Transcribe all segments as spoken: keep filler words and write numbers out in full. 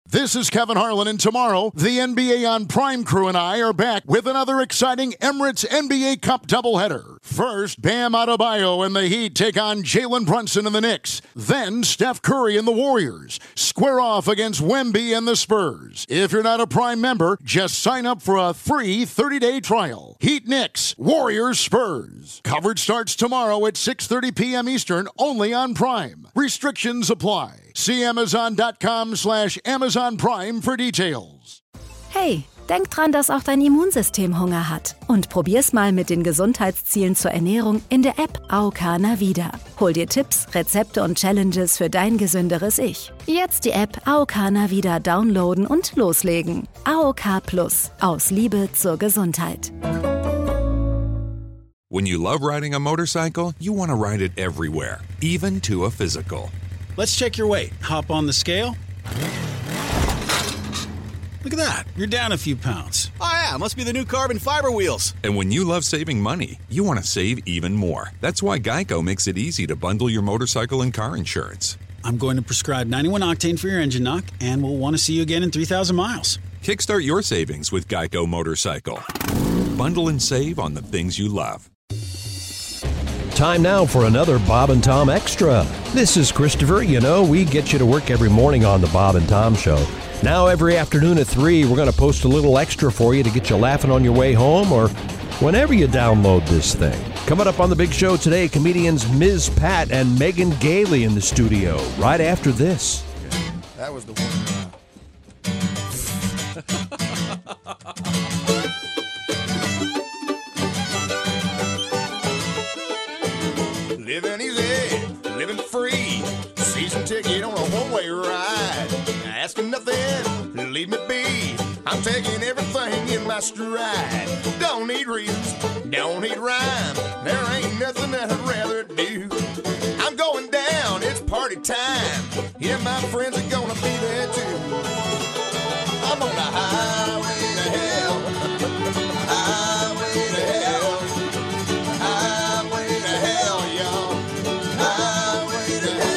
This is Kevin Harlan, and tomorrow, the N B A on Prime crew and I are back with another exciting Emirates N B A Cup doubleheader. First, Bam Adebayo and the Heat take on Jalen Brunson and the Knicks. Then, Steph Curry and the Warriors square off against Wemby and the Spurs. If you're not a Prime member, just sign up for a free thirty-day trial. Heat Knicks, Warriors Spurs. Coverage starts tomorrow at six thirty p.m. Eastern, only on Prime. Restrictions apply. See Amazon.com slash Amazon Prime für Details. Hey, denk dran, dass auch dein Immunsystem Hunger hat. Und probier's mal mit den Gesundheitszielen zur Ernährung in der App A O K Navida. Hol dir Tipps, Rezepte und Challenges für dein gesünderes Ich. Jetzt die App A O K Navida downloaden und loslegen. A O K Plus. Aus Liebe zur Gesundheit. When you love riding a motorcycle, you want to ride it everywhere, even to a physical. Let's check your weight. Hop on the scale. Look at that. You're down a few pounds. Oh, yeah. Must be the new carbon fiber wheels. And when you love saving money, you want to save even more. That's why Geico makes it easy to bundle your motorcycle and car insurance. I'm going to prescribe ninety-one octane for your engine knock, and we'll want to see you again in three thousand miles. Kickstart your savings with Geico Motorcycle. Bundle and save on the things you love. Time now for another Bob and Tom Extra. This is Christopher. You know, we get you to work every morning on the Bob and Tom Show. Now every afternoon at three, we're going to post a little extra for you to get you laughing on your way home or whenever you download this thing. Coming up on the big show today, comedians Miz Pat and Megan Gailey in the studio right after this. That was the one. Living easy, living free. Season ticket on a one-way ride. Asking nothing, leave me be. I'm taking everything in my stride. Don't need reasons, don't need rhyme. There ain't nothing that I'd rather do. I'm going down, it's party time. Yeah, my friends are gonna be there too. I'm on the highway to hell. Highway to hell. Highway to hell, y'all. Highway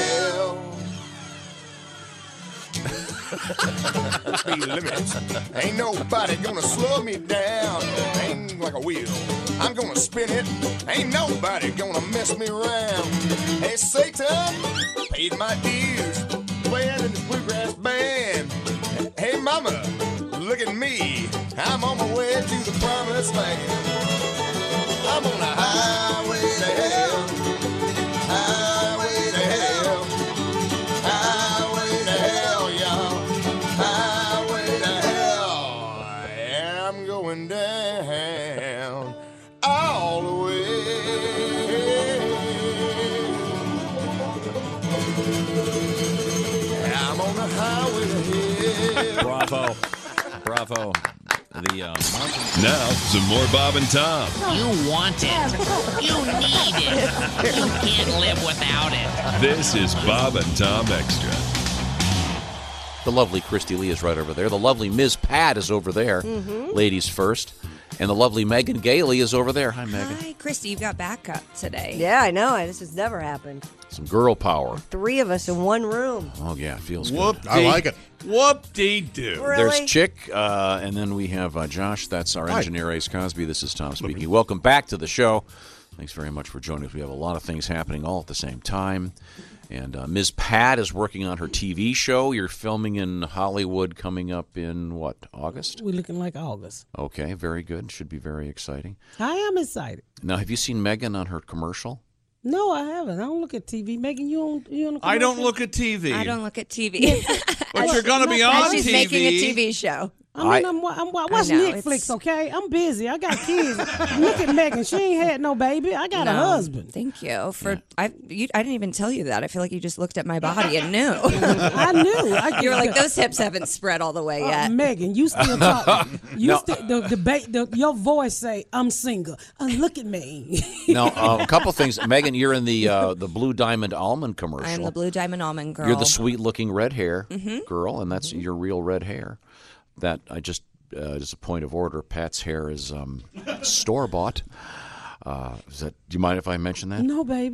to hell. Speed limits. Ain't nobody gonna slow me down. Ain't like a wheel. I'm gonna spin it. Ain't nobody gonna mess me around. Hey, Satan, paid my dues. Playing in the bluegrass band. Hey, mama, look at me. I'm on my way to the promised land. I'm on a highway to hell. Highway to hell. Highway to hell, y'all. Highway to hell. I am going down all the way. I'm on the highway to hell. Bravo. Bravo. The, um, now, some more Bob and Tom. You want it. You need it. You can't live without it. This is Bob and Tom Extra. The lovely Christy Lee is right over there. The lovely Miz Pat is over there. Mm-hmm. Ladies first. And the lovely Megan Gailey is over there. Hi, Megan. Hi, Christy. You've got backup today. Yeah, I know. This has never happened. Some girl power. Three of us in one room. Oh, yeah, it feels Whoop-dee. good. I like it. Whoop-dee-doo. Really? There's Chick, uh, and then we have uh, Josh. That's our engineer, Ace Cosby. This is Tom speaking. Welcome back to the show. Thanks very much for joining us. We have a lot of things happening all at the same time. And uh, Miz Pat is working on her T V show. You're filming in Hollywood coming up in, what, August? We're looking like August. Okay, very good. Should be very exciting. I am excited. Now, have you seen Megan on her commercial? No, I haven't. I don't look at T V. Megan, you on you on the I don't look at T V. I don't look at T V. But you're going to be on She's T V. making a T V show. I mean, I, I'm, I'm, I'm watching Netflix, okay? I'm busy. I got kids. Look at Megan. She ain't had no baby. I got no, a husband. Thank you. for yeah. I you, I didn't even tell you that. I feel like you just looked at my body and knew. I knew. I, you were like, those hips haven't spread all the way yet. Uh, Megan, you still talking. You no. still, the, debate, the, your voice say, I'm single. Uh, look at me. Now, uh, a couple things. Megan, you're in the uh, the Blue Diamond Almond commercial. I am the Blue Diamond Almond girl. You're the sweet-looking red hair mm-hmm. girl, and that's mm-hmm. your real red hair. That I just... Uh, just a point of order, Pat's hair is um, store-bought. Uh, is that? Do you mind if I mention that? No, baby.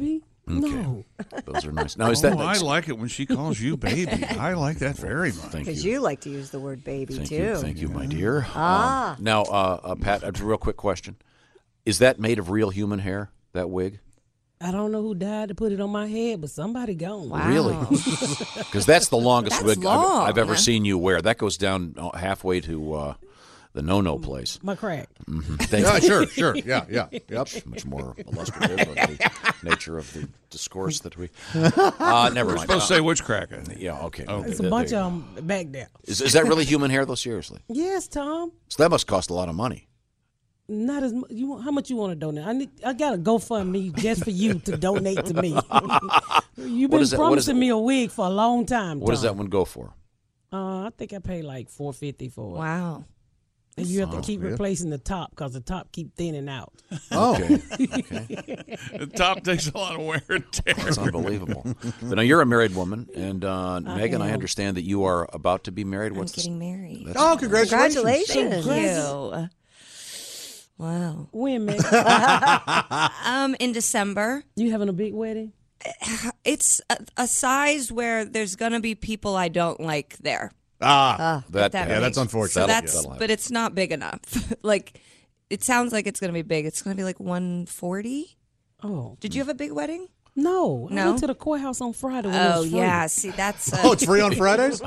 No. Those are nice. Now, is oh, that? I like it when she calls you baby. I like that very much. Thank Because you. you like to use the word baby, Thank too. you. Thank you, my dear. Ah. Um, now, uh, uh, Pat, a real quick question: is that made of real human hair? That wig? I don't know who died to put it on my head, but somebody gone. Wow. Really? Because that's the longest That's wig I've, long. I've ever seen you wear. That goes down uh, halfway to uh, the no-no place. My crack. Mm-hmm. Thank Yeah, you. sure, sure. Yeah, yeah. Yep. Much, much more illustrative of the nature of the discourse that we. Uh, never We're mind. supposed to Uh, say which crack. I think. Yeah. Okay. Okay. It's a There- bunch there you of them back there. go. Is, is that really human hair, though? Seriously? Yes, Tom. So that must cost a lot of money. Not as much. You want, how much you want to donate? I need. I got a GoFundMe just for you to donate to me. You've What been is that- what is promising it- me a wig for a long time. What does Tom. that one go for? Uh, I think I paid like four fifty for it. Wow. And you have to Oh, keep yeah. replacing the top because the top keep thinning out. Oh. Okay. The top takes a lot of wear and tear. That's unbelievable. But now you're a married woman, and uh, Megan, I am. understand that you are about to be married. I'm What's the- getting married. that's- Oh, congratulations. Congratulations. Thank you. Wow. When, man? Um, in December. You having a big wedding? It's a, a size where there's gonna be people I don't like there. Ah, that, that yeah, makes- that's unfortunate. So That'll- that's, that'll happen. but it's not big enough. Like, it sounds like it's gonna be big. It's gonna be like one forty. Oh. Did you have a big wedding? No. I No? went to the courthouse on Friday. When it Oh was free. yeah. See, that's. Uh, Oh, it's free on Fridays?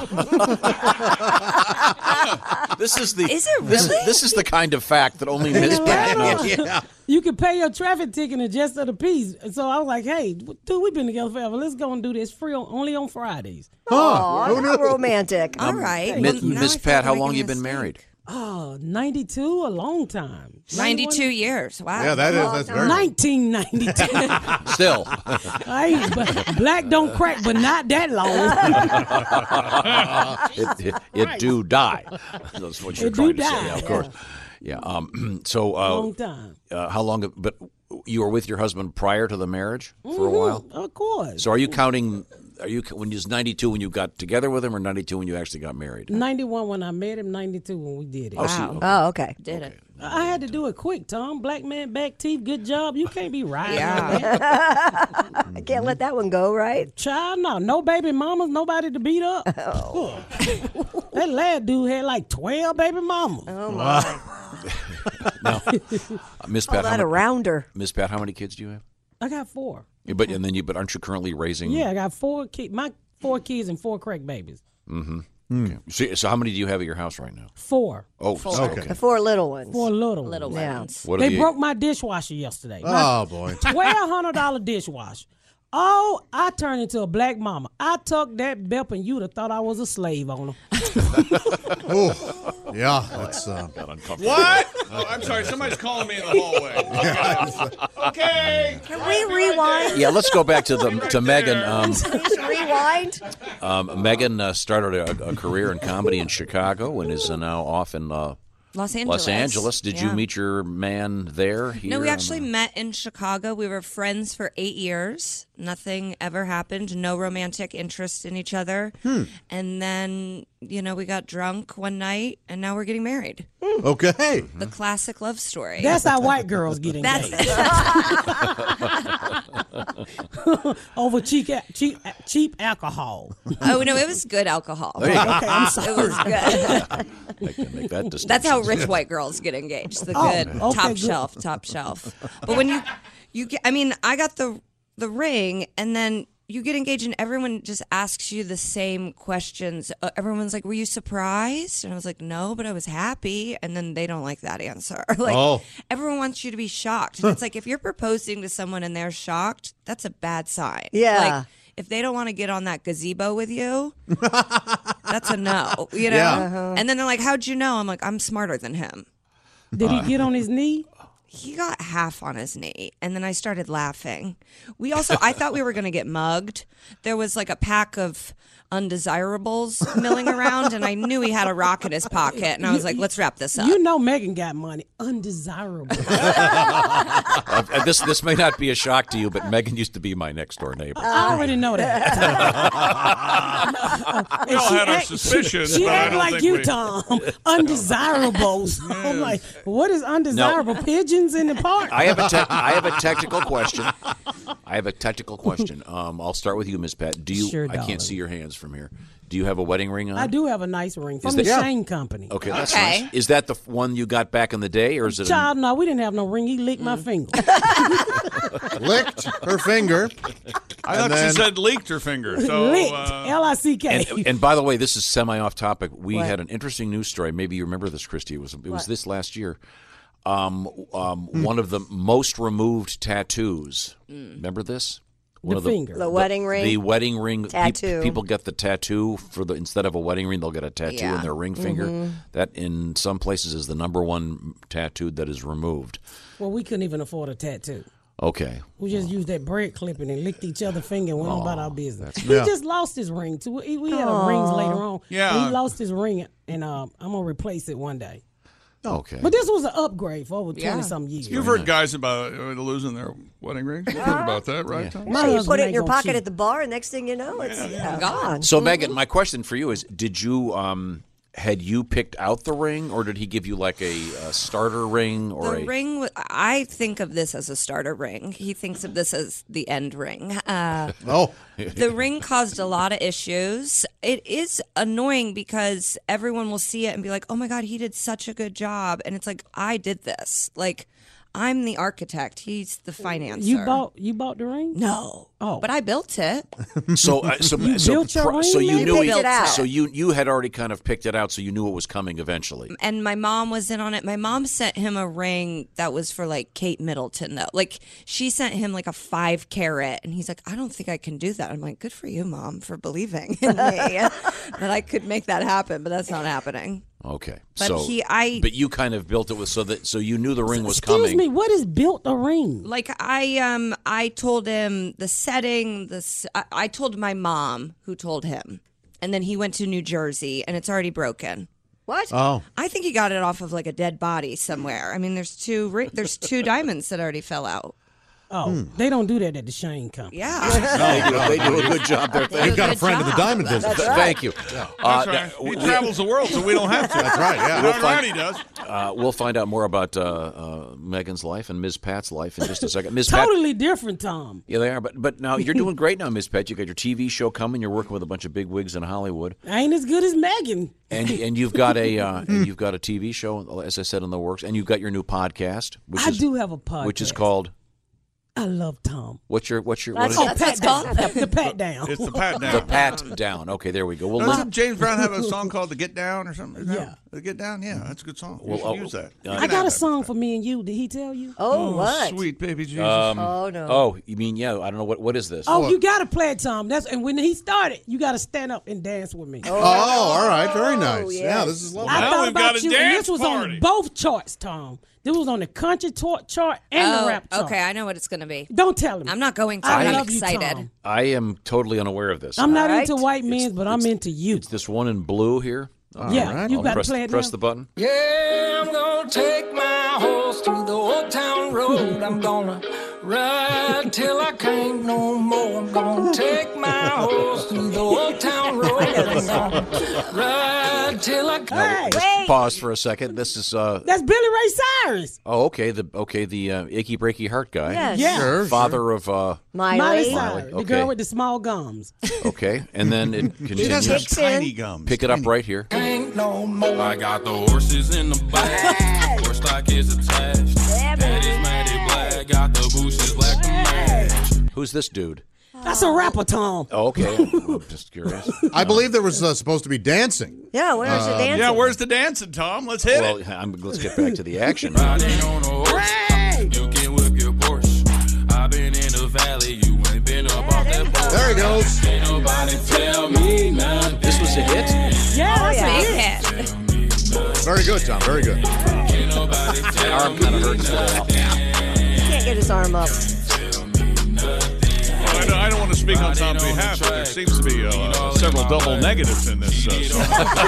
This is the. Is it This, really? this is the kind of fact that only Miz Pat knows. Yeah. You can pay your traffic ticket and just of the piece. So I was like, hey, dude, we've been together forever. Let's go and do this free on, only on Fridays. Oh, Who how knew? romantic. All right. Mi- Well, now Miss I feel Pat, how like long a you been mistake. married? Oh, ninety-two, a long time. Ninety-two years. Wow. Yeah, that is. That's very. nineteen ninety-two. Still. I ain't, but black don't crack, but not that long. it, it, it do die. That's what you're It trying do to say. die, Yeah, of yeah. course. Yeah. Um, so, uh, Long time. uh, how long? But you were with your husband prior to the marriage for a while. Mhm, Of course. So, are you counting? Are you when you was ninety-two when you got together with him, or ninety-two when you actually got married? ninety-one when I met him, ninety-two when we did it. Oh, so- Wow. Oh, okay. Did it. I had to do it quick, Tom. Black man, back teeth, good job. You can't be right. Yeah. I can't let that one go, right? Child, no. No baby mamas, nobody to beat up. Oh. That lad dude had like twelve baby mamas. Oh, my. Now, uh, Miss All Pat, how that many, around her. Miss Pat, how many kids do you have? I got four. Yeah, but and then you, but aren't you currently raising? Yeah, I got four kids. My four kids and four crack babies. Mm-hmm. Okay. So, so how many do you have at your house right now? Four. Oh, Four. okay. The four little ones. Four little ones. Little Yeah. ones. What are They the, broke my dishwasher yesterday. Oh, boy. Twelve hundred dollar dishwasher. Oh, I turned into a black mama. I took that belt and you'd have thought I was a slave on her. Oh, yeah. That's. Uh, What? Oh, I'm sorry. Somebody's calling me in the hallway. Okay. Can we rewind? Yeah, let's go back to the to Megan. Um, Please rewind. um, Megan uh, started a, a career in comedy in Chicago and is uh, now off in uh, Los Angeles. Los Angeles. Did you Yeah. meet your man there? Here No, we on actually the- met in Chicago. We were friends for eight years. Nothing ever happened. No romantic interest in each other. Hmm. And then, you know, we got drunk one night, and now we're getting married. okay. The classic love story. That's how white girls get engaged. That's Over cheap, cheap, cheap alcohol. oh no, it was good alcohol. There you go. Okay, I'm It sorry. was good. Make, make that distinction. That's how rich white girls get engaged. The Oh, good okay, top good. shelf, top shelf. But when you you get, I mean, I got the the ring, and then you get engaged, and everyone just asks you the same questions. Uh, everyone's like, "Were you surprised?" And I was like, "No, but I was happy." And then they don't like that answer. Like Oh. everyone wants you to be shocked. And it's like if you're proposing to someone and they're shocked, that's a bad sign. Yeah. Like, if they don't want to get on that gazebo with you, that's a no, you know? Yeah. Uh-huh. And then they're like, how'd you know? I'm like, I'm smarter than him. Did he get on his knee? He got half on his knee, and then I started laughing. We also, I thought we were going to get mugged. There was like a pack of undesirables milling around, and I knew he had a rock in his pocket, and I was like, let's wrap this up. You know Megan got money. Undesirable. Uh, this this may not be a shock to you, but Megan used to be my next door neighbor. I already know that. We all she had our act- suspicions, She, she but I act don't like think you, we- Tom. Undesirables. I'm like, what is undesirable? Pigeons in the park? I have a te- I have a technical question. I have a technical question. Um, I'll start with you, Miss Pat. Do you? Sure, I darling. can't see your hands from here. Do you have a wedding ring on? I do have a nice ring Is from that- the Yeah. Shane Company. Okay, that's Okay. nice. Is that the f- one you got back in the day, or is it? Child, no, we didn't have no ring. He licked my finger. Licked her finger. I and thought then- she said leaked her finger. So, Licked. uh, L I C A, K. and, and by the way, this is semi off topic. We What? had an interesting news story. Maybe you remember this, Christy. It was it was What? this last year. Um, um, One of the most removed tattoos. Remember this? One The of finger. The wedding ring? The wedding ring. Peop- Tattoo. people get the tattoo for the instead of a wedding ring, they'll get a tattoo Yeah. in their ring finger. Mm-hmm. That in some places is the number one tattoo that is removed. Well, we couldn't even afford a tattoo. Okay. We just used that bread clipping and licked each other finger and went on about our business. He Yeah. just lost his ring. Too. We we had a rings later on. Yeah. But he lost his ring, and uh, I'm going to replace it one day. Okay. But this was an upgrade for over Yeah. twenty-some years. You've heard guys about uh, losing their wedding rings. You've heard about that, right, Tom? My you husband put it in ain't your gonna pocket cheat. at the bar, and next thing you know, it's yeah, gone. So, Megan, my question for you is: Did you um had you picked out the ring, or did he give you like a, a starter ring or The a ring, w- I think of this as a starter ring. He thinks of this as the end ring. Uh, Oh, the ring caused a lot of issues. It is annoying because everyone will see it and be like, oh my God, he did such a good job. And it's like, I did this. Like, I'm the architect. He's the financer. You bought you bought the ring? No. Oh. But I built it. so uh, so You so, built your pro- ring, so you Megan? knew You he, picked it out. so you you had already kind of picked it out, so you knew it was coming eventually. And my mom was in on it. My mom sent him a ring that was for like Kate Middleton, though. Like she sent him like a five carat, and he's like, I don't think I can do that. I'm like, good for you, Mom, for believing in me that I could make that happen, but that's not happening. Okay, But so he- I- but you kind of built it with so that so you knew the ring was Excuse coming. me, what is built a ring? Like I um I told him the setting. This I, I told my mom, who told him, and then he went to New Jersey, and it's already broken. What? oh. I think he got it off of like a dead body somewhere. I mean, there's two ri- there's two diamonds that already fell out. Oh, they don't do that at the Shane Company. Yeah. they, do, they do a good job there. They You've do got a good friend in the job. diamond business. That's right. Thank you. Uh, That's right. now, He we- travels the world, so we don't have to. That's right, yeah. We'll find- he does. Uh, we'll find out more about uh, uh, Megan's life and Miz Pat's life in just a second. Miz Pat, Totally different, Tom. yeah, they are. But but now you're doing great now, Miz Pat. You got your T V show coming. You're working with a bunch of big wigs in Hollywood, I ain't as good as Megan. and and you've got a uh, and you've got a T V show, as I said, in the works, and you've got your new podcast, which I is do have a podcast. which is called I love Tom. what's your what's your what That's- is Oh, it? that's pat what's down. The pat down. It's the pat down. The Pat Down. Okay, there we go. Well, Doesn't Lin- James Brown have a song called "The Get Down" or something? Is that- Yeah. The Get Down. Yeah, that's a good song. You Well, should oh, use that. uh, You I can got have a that. song for me and you. Did he tell you? Oh, what? Sweet baby Jesus. um, Oh, no. Oh, you mean yeah? I don't know what what is this? Oh, you gotta play it, Tom. That's and when he started, you gotta stand up and dance with me. Oh, all right. Very nice. yes. Yeah, this is lovely. I Now thought we've about got a you, and dance this was party. on both charts, Tom. This was on the country tor- chart and the Oh, rap chart. okay, I know what it's gonna be. Don't tell him. I'm not going to. I I'm love you, excited. Tom. I am totally unaware of this. I'm not All into right. white men, but I'm into you. It's this one in blue here. Yeah, right. you I'll got to press, play it press now. the button. Yeah, I'm gonna take my horse to the old town road. I'm gonna ride till I can't no more. I'm gonna take my horse to the old town road. I'm gonna ride till I Now, can't. just Wait. pause for a second. This is uh That's Billy Ray Cyrus. oh okay the okay the uh, achy breaky heart guy. Yes. Yeah. Sure, Father of uh Miley. Miley Cyrus, the okay. girl with the small gums. okay, and then it He does have continues. tiny gums. Pick it up right here. Ain't no more. I got the horses in the back. Horse stock is attached. That is matted black. Got the bushes black to match. Who's this dude? That's a rapper, Tom. Oh, okay. I'm just curious. I believe there was uh, supposed to be dancing. Yeah, where's the dancing? Yeah, where's the dancing, Tom? Let's hit Well, it. I'm, let's get back to the action. Riding on a horse. You can whip your Porsche. I've been in the valley. You ain't been up off that boat. There he goes. Ain't nobody tell me nothing. This was a hit. Yeah, Oh, that's yeah. a hit. Very good, Tom. Very good. Ain't nobody My tell arm kind of hurts a little. Can't get his arm up. Well, I, don't, I don't want to speak speak on Tom's behalf, but there seems to be uh, several double negatives in this uh, song.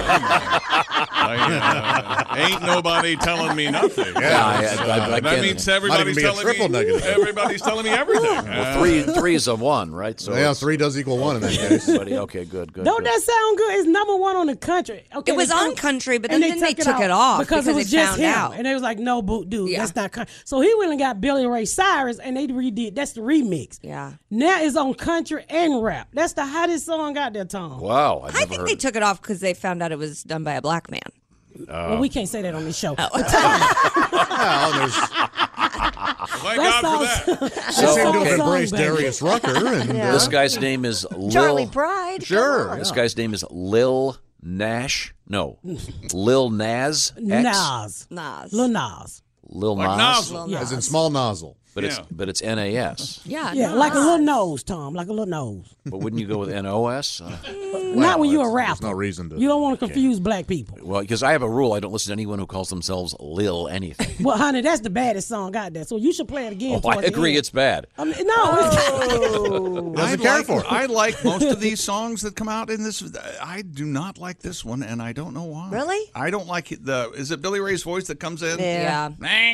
I, uh, ain't nobody telling me nothing. Yeah, I- It's, I- uh, I that can't- means Might everybody's even be a telling triple me. negative. Everybody's telling me everything. Well, three three is a one, right? So Yeah, three does equal one in that case. Everybody- okay, good, good. Don't good. that sound good? It's number one on the country. Okay, It was they on took- country, but and then, then they took it off because, it was they just found him. out. And they was like, no, boo, dude, Yeah. that's not country. So he went and got Billy Ray Cyrus, and they redid. That's the remix. Yeah. Now it's on country and rap. That's the hottest song out there, Tom. Wow, I've I never think heard they it. took it off because they found out it was done by a black man. Well, we can't say that on this show. Oh. But Tom, Well, there's, Thank that God for sounds- that. that they seem to sounds have song, embraced baby. Darius Rucker. And, Yeah. uh, This guy's name is Lil. Charlie Pride. come Sure. on. This guy's name is Lil Nash. No, Lil Nas X. Nas. Nas. Lil Nas. Lil Like Nas. nozzle. Yeah. as in small nozzle. But it's Yeah. but it's N A S. Yeah, Yeah, Nas. like a little nose, Tom. Like a little nose. But wouldn't you go with N O S? Uh, Not when you're a that's- rapper. There's no reason to. You don't want to confuse black people. well, because I have a rule: I don't listen to anyone who calls themselves Lil anything. Well, honey, that's the baddest song out there. So you should play it again. Oh, towards I the agree. end. It's bad. I mean, no, Doesn't I care like, for it. I like most of these songs that come out in this. I do not like this one, and I don't know why. Really? I don't like it, the. Is it Billy Ray's voice that comes in? Yeah.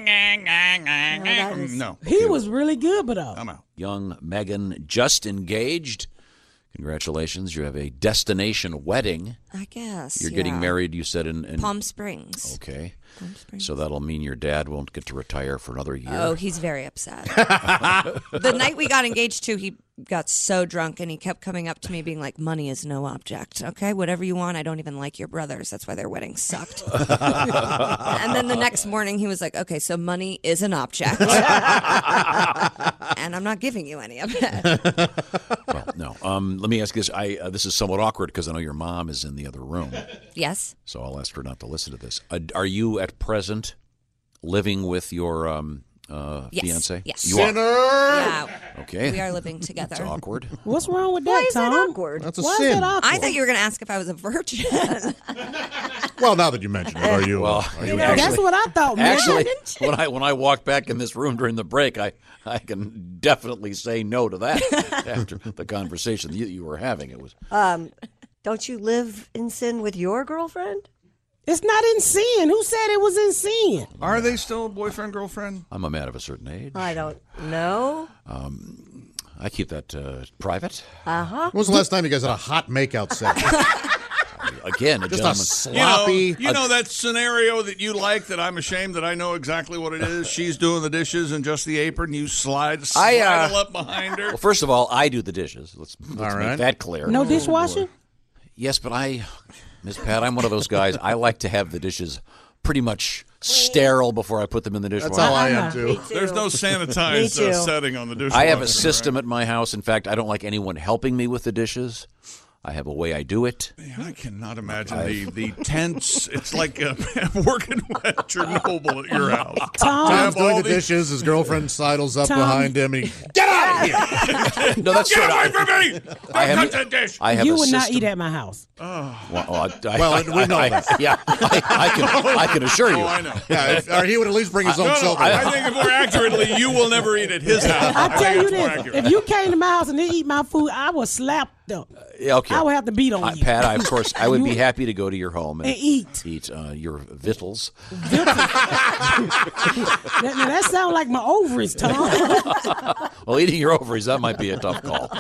that is- No. he was really good, but uh, I'm out. Young Megan just engaged. Congratulations! You have a destination wedding. I guess. You're getting yeah. married. You said in, in Palm Springs. Okay. Palm Springs. So that'll mean your dad won't get to retire for another year. Oh, he's very upset. The night we got engaged to, he got so drunk and he kept coming up to me being like, money is no object. Okay, whatever you want. I don't even like your brothers. That's why their wedding sucked. And then the next morning he was like, okay, so money is an object. And I'm not giving you any of it. Well, no. Um, let me ask you this. I uh, this is somewhat awkward because I know your mom is in the other room. Yes. So I'll ask her not to listen to this. Uh, are you at present living with your um, uh, Yes. fiance? Yes. You are. Yeah. Okay. We are living together. It's awkward. what's wrong with that, Why is Tom? that awkward? That's a Why sin. is that awkward? I thought you were going to ask if I was a virgin. Well, now that you mention it, are you? Well, are you actually- That's what I thought, man. Actually, when I when I walked back in this room during the break, I, I can definitely say no to that after the conversation you, you were having. It was Um, don't you live in sin with your girlfriend? It's not in sin. Who said it was in sin? Are they still boyfriend, girlfriend? I'm a man of a certain age. I don't know. Um, I keep that uh, private. Uh huh. When was the last time you guys had a hot makeout set? Again, a Just gentleman. a sloppy. You know, you know that scenario that you like that I'm ashamed that I know exactly what it is? She's doing the dishes and just the apron. You slide, I, uh, slide up behind her. Well, first of all, I do the dishes. Let's, let's All make right. that clear. No dishwasher? Yes, but I, Miss Pat, I'm one of those guys. I like to have the dishes pretty much sterile before I put them in the dishwasher. That's how I am Me too. too. There's no Me sanitized too. uh, setting on the dishwasher. I have a system at my house. In fact, I don't like anyone helping me with the dishes. I have a way I do it. Man, I cannot imagine the, the tense. It's like uh, working at Chernobyl at your house. Tom, Tom's all doing the the- dishes. His girlfriend sidles up Tom. behind him. And he, get out of here! No, that's Get true. away I, from me! I Don't have- touch that dish! I have you a would not system. eat at my house. Well, oh, I, I, Well, I, we know I, that. Yeah, I, I can. I can assure you. Oh, I know. Yeah, if, or he would at least bring his own No, no, silver. I, I think more accurately, you will never eat at his house. I think tell you it's more this: accurate. if you came to my house and they eat my food, I would slap them. Yeah, okay. I would have to beat on Uh, you. Pat, I, of course, I would You be would- happy to go to your home and, And eat. eat uh, your victuals. That, now, that sounds like my ovaries, Tom. Well, eating your ovaries, that might be a tough call.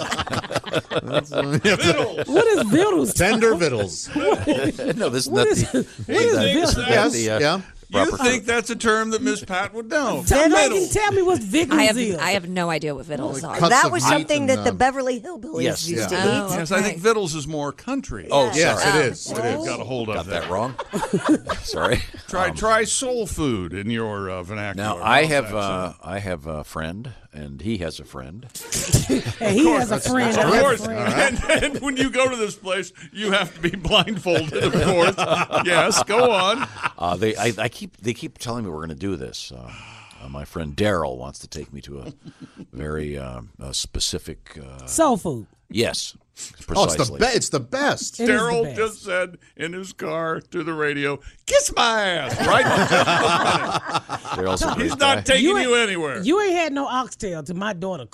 What is vittles? Tender vittles. No, this is What not is, the. what is that- vittles? that Yes, the, uh, yeah. You proper think that's a term that Miss Pat would know? Tell, Middle. me, tell me what vittles I have is. I have no idea what vittles are. Cuts that of was meat something and, that the um, Beverly Hillbillies yes, used yeah. to Oh, eat. Yes, I think Vittles is more country. Oh, Yes, sorry. it is. It is. Got a hold of Got that. that wrong. Sorry. Try Um, try soul food in your uh, vernacular. Now I How's have that uh, sound? I have a friend, and he has a friend. And he has a friend. Of I have a course, friend. and, and when you go to this place, you have to be blindfolded. Of course, yes. Go on. Uh, they I, I keep they keep telling me we're going to do this. Uh, uh, my friend Daryl wants to take me to a very uh, a specific. Uh, Soul food. yes, precisely. Oh, it's the, be- it's the best. It is the Daryl best. just said in his car to the radio, "Kiss my ass!" Right? Daryl's a great He's guy. not taking you, ain't- anywhere. You ain't had no oxtail to my daughter cook.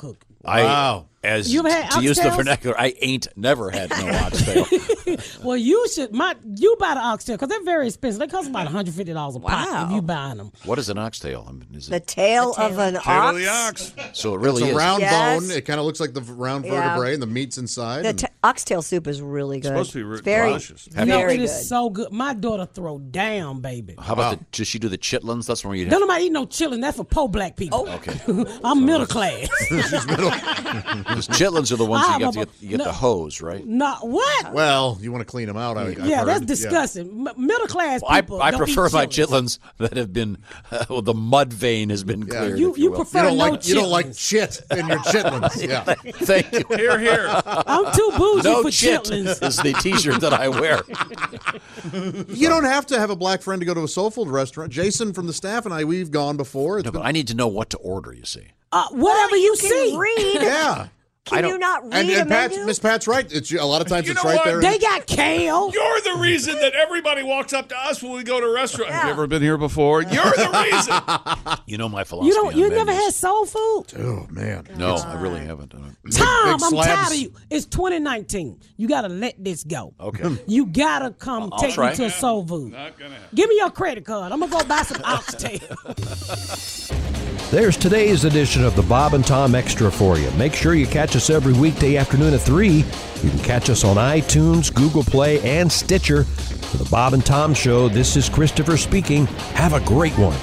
I, as You've had to use the oxtails? vernacular, I ain't never had no oxtail. Well, you should. My you buy the oxtail because they're very expensive. They cost about one hundred fifty dollars a pop if you buying them. What is an oxtail? I mean, is The it, tail, of an Tail ox. of the ox. so it really it's a is. round Yes. bone. It kind of looks like the v- round Yeah. vertebrae, and the meat's inside. The and- t- oxtail soup is really good. supposed to be re- It's very, delicious. You know, very it good. is so good. My daughter throw down, baby. How about the, does she do the chitlins? That's when you Don't nobody eat no chillin'. That's for poor black people. Okay. I'm middle class. Because chitlins are the ones Ah, you get, to but- get, you get no. the hose, right? No, what? well, you want to clean them out. I, I've yeah, that's heard. disgusting. M- middle class Well, I, people. I don't prefer eat my chitlins. chitlins that have been, uh, well, the mud vein has been cleared. You- if you will. prefer You don't no like you don't like chitlins. shit in your chitlins. Yeah. Thank you. Here, here. I'm too bougie No for chit chitlins. is the T-shirt that I wear. You don't have to have a black friend to go to a soul food restaurant. Jason from the staff and I, we've gone before. It's No, but been- I need to know what to order. You see. Uh, whatever Well, you, you can see. read. yeah. Can I don't- you not read And, a and Pat's, menu? Miss Pat's right. It's a lot of times You it's know right what? there. They got kale. You're the reason that everybody walks up to us when we go to a restaurant. Have you Yeah. ever been here before? You're the reason. You know my philosophy. You don't. on You never menus. had soul food. Oh man. No, I really haven't. I don't- Tom, big I'm slabs. tired of you. It's twenty nineteen. You gotta let this go. Okay. You gotta come I'll take try. me to a soul food. Not gonna happen. Give me your credit card. I'm gonna go buy some oxtail. There's today's edition of the Bob and Tom Extra for you. Make sure you catch us every weekday afternoon at three. You can catch us on iTunes, Google Play, and Stitcher. For the Bob and Tom Show, this is Christopher speaking. Have a great one.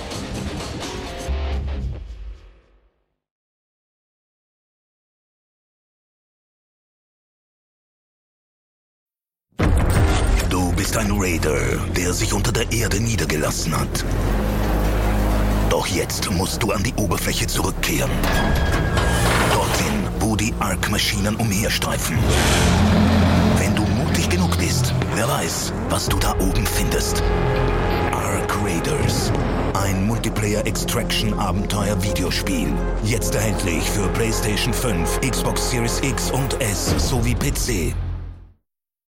Du bist ein Raider, der sich unter der Erde niedergelassen hat. Doch jetzt musst du an die Oberfläche zurückkehren. Dorthin, wo die Ark-Maschinen umherstreifen. Wenn du mutig genug bist, wer weiß, was du da oben findest. Ark Raiders. Ein Multiplayer-Extraction-Abenteuer-Videospiel. Jetzt erhältlich für PlayStation fünf, Xbox Series X und S sowie P C.